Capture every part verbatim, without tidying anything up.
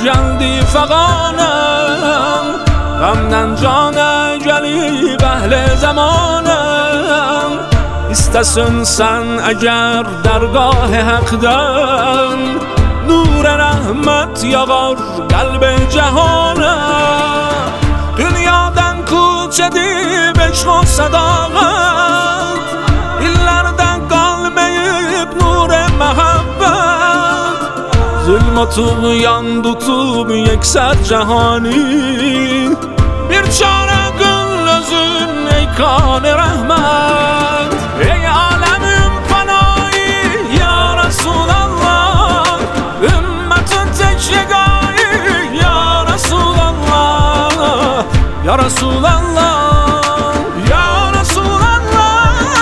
geldi fagانم غمden canı gelip ehl zamanım İstesin sen eğer dergah hakdan nur rahmet yağar kalbe cehana dünyadan kuç edip eşk o sadakat illerden kalmayıp nur-e mehabbet zulm tuğyan tutup yekser cehani bir çare kıl özün ey kan rahmet ey alemim fanayı ya Resulallah ümmetin tek yegâi ya Resulallah ya Resulallah ya Resulallah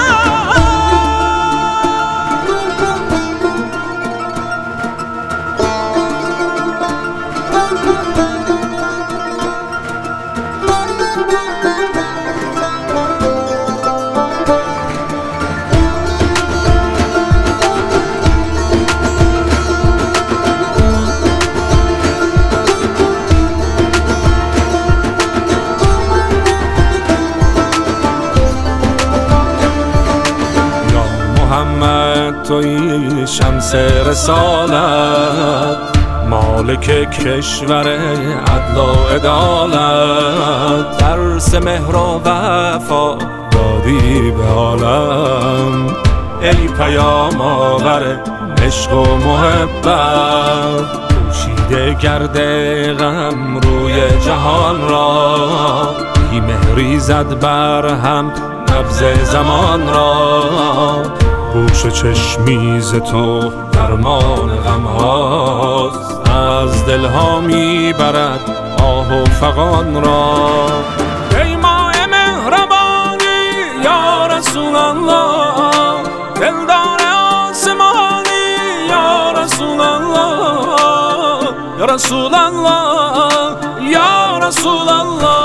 محمد توی شمس رسالت مالک کشور عدل و عدالت درس مهر و وفا دادی به عالم ای پیام آور عشق و محبت پوشیده گرده غم روی جهان را بی مهری زد بر هم نبض زمان را گوش چشمیز تو درمان غم هاست از دلها میبرد آه و فغان را ای ماه مهربانی یا رسول الله دلدار آسمانی یا رسول الله یا رسول الله یا رسول الله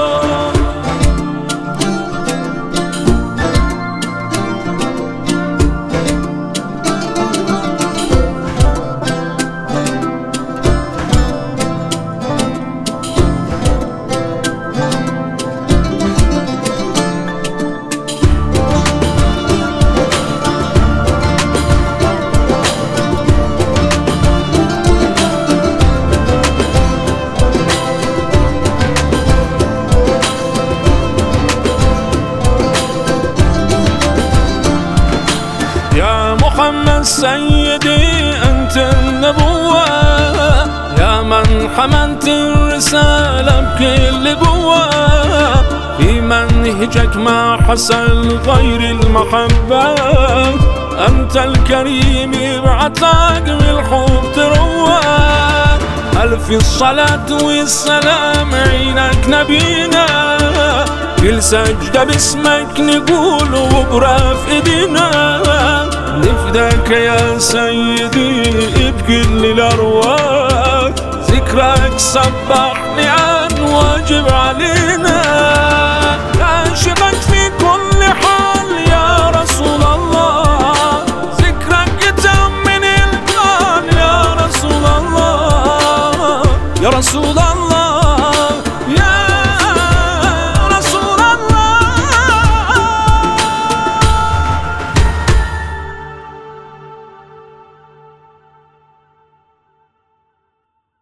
محمد سيدي أنت النبوة يا من حملت الرسالة بكل قوة في منهجك ما حصل غير المحبة أنت الكريم بعطاك بالحب تروى ألف الصلاة والسلام عينك نبينا كل سجدة باسمك نقول وبرا في ايدينا نفداك يا سيدي بكل الارواح ذكرك صبحني عن واجب علينا